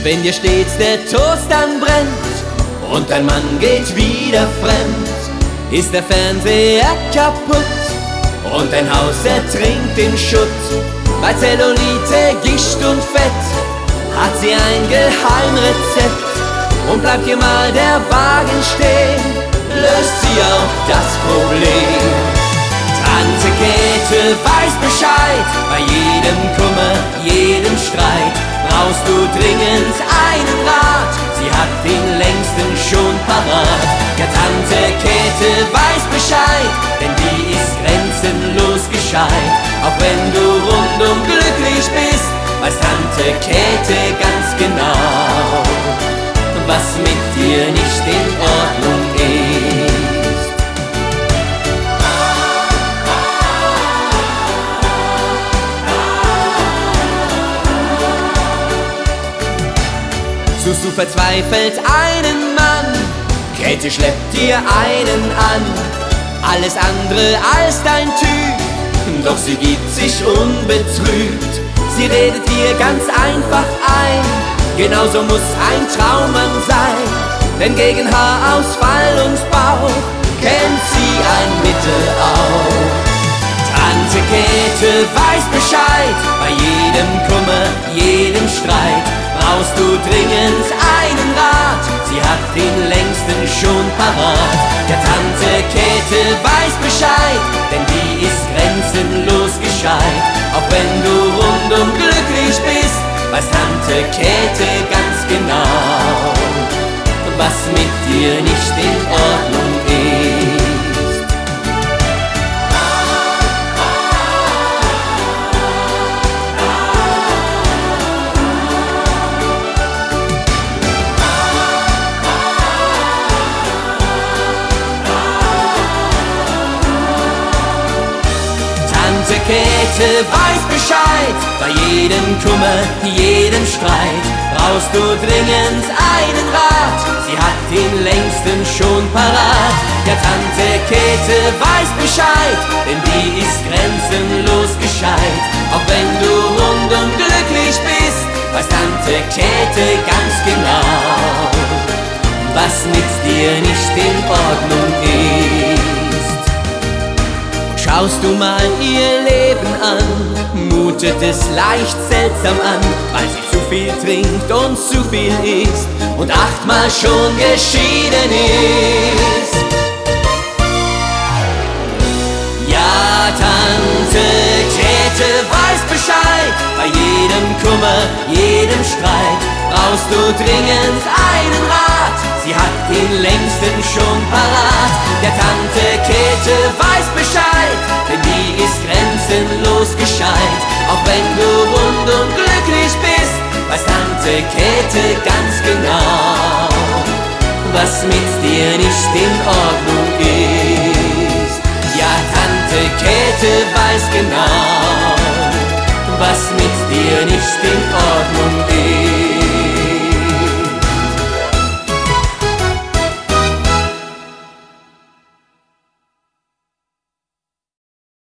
Wenn dir stets der Toast anbrennt und dein Mann geht wieder fremd, ist der Fernseher kaputt und dein Haus ertrinkt in Schutt. Bei Zellulite, Gischt und Fett hat sie ein Geheimrezept. Und bleibt dir mal der Wagen stehen, löst sie auch das Problem. Tante Käthe weiß Bescheid, bei jedem Kummer, jedem Streit brauchst du dringend einen Rat, sie hat den längsten schon parat. Ja, Tante Käthe weiß Bescheid, denn die ist grenzenlos gescheit. Auch wenn du rundum glücklich bist, weiß Tante Käthe ganz genau, was mit dir nicht in Ordnung ist. Suchst du verzweifelt einen Mann, Käthe schleppt dir einen an, alles andere als dein Typ, doch sie gibt sich unbetrübt. Sie redet dir ganz einfach ein, genauso muss ein Traummann sein, denn gegen Haarausfall und Bauch kennt sie ein Mittel auch. Tante Käthe weiß Bescheid, bei jedem Kummer, jedem Streit brauchst du dringend einen Rat, sie hat den längsten schon parat. Ja, Tante Käthe weiß Bescheid, denn die ist grenzenlos gescheit. Auch wenn du rundum glücklich bist, weiß Tante Käthe ganz genau, was mit dir nicht in Ordnung ist. Tante Käthe weiß Bescheid, bei jedem Kummer, jedem Streit brauchst du dringend einen Rat, sie hat den längsten schon parat. Ja, Tante Käthe weiß Bescheid, denn die ist grenzenlos gescheit. Auch wenn du rundum glücklich bist, weiß Tante Käthe ganz genau, was mit dir nicht in Ordnung ist. Schaust du mal ihr Leben an, mutet es leicht seltsam an, weil sie zu viel trinkt und zu viel isst und 8-mal schon geschieden ist. Ja, Tante Käthe weiß Bescheid, bei jedem Kummer, jedem Streit brauchst du dringend einen Rat, sie hat den längsten schon parat. Der Tante Käthe weiß Bescheid, denn die ist grenzenlos gescheit. Auch wenn du rundum glücklich bist, weiß Tante Käthe ganz genau, was mit dir nicht in Ordnung ist. Ja, Tante Käthe weiß genau, was mit dir nicht in Ordnung ist.